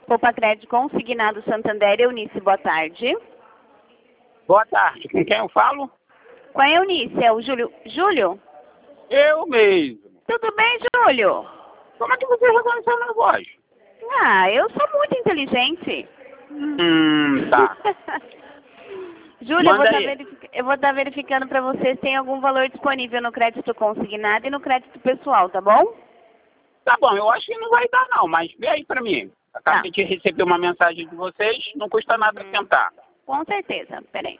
Poupa Crédito Consignado Santander, Eunice, boa tarde. Boa tarde, com quem eu falo? Com a Eunice, é o Júlio. Júlio? Eu mesmo. Tudo bem, Júlio? Como é que você reconheceu a minha voz? Ah, eu sou muito inteligente. Tá. Júlio, Manda eu vou estar verificando para você se tem algum valor disponível no crédito consignado e no crédito pessoal, tá bom? Tá bom, eu acho que não vai dar não, mas vê aí pra mim. Acabei Tá. de receber uma mensagem de vocês, não custa nada tentar. Com certeza, peraí.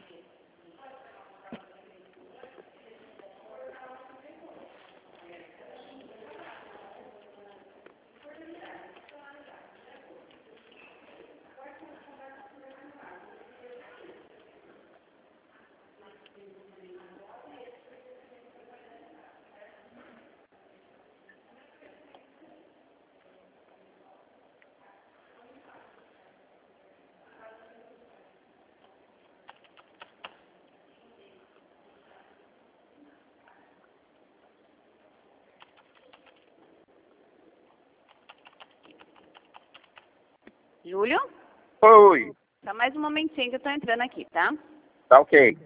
Júlio? Oi. Só mais um momentinho que eu tô entrando aqui, tá? Tá ok.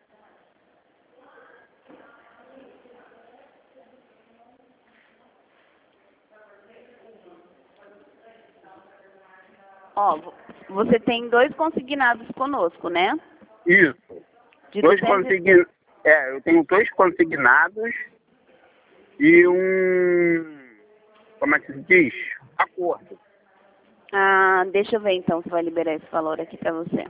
Ó, você tem 2 consignados conosco, né? Isso. De Dois 200 consignados. Eu tenho 2 consignados e um. Como é que se diz? Acordo. Ah, deixa eu ver então se vai liberar esse valor aqui pra você.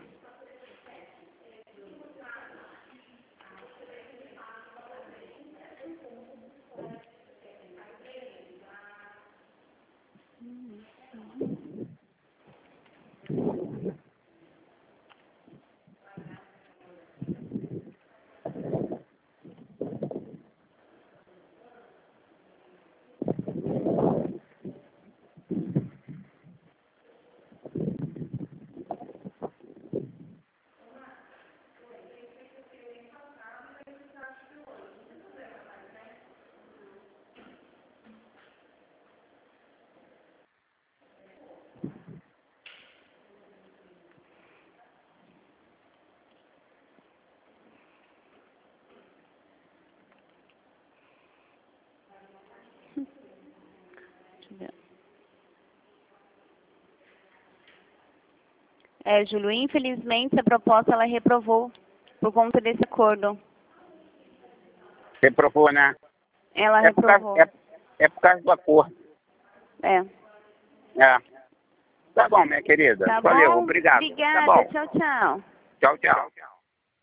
Deixa eu ver. Júlio, infelizmente a proposta ela reprovou por conta desse acordo. Reprovou, né? Ela É por causa, reprovou. é por causa do acordo. É. É. Tá bom, minha querida. Tá Valeu, bom? obrigado. Tá Obrigada. bom. Tchau, tchau. Tchau, tchau.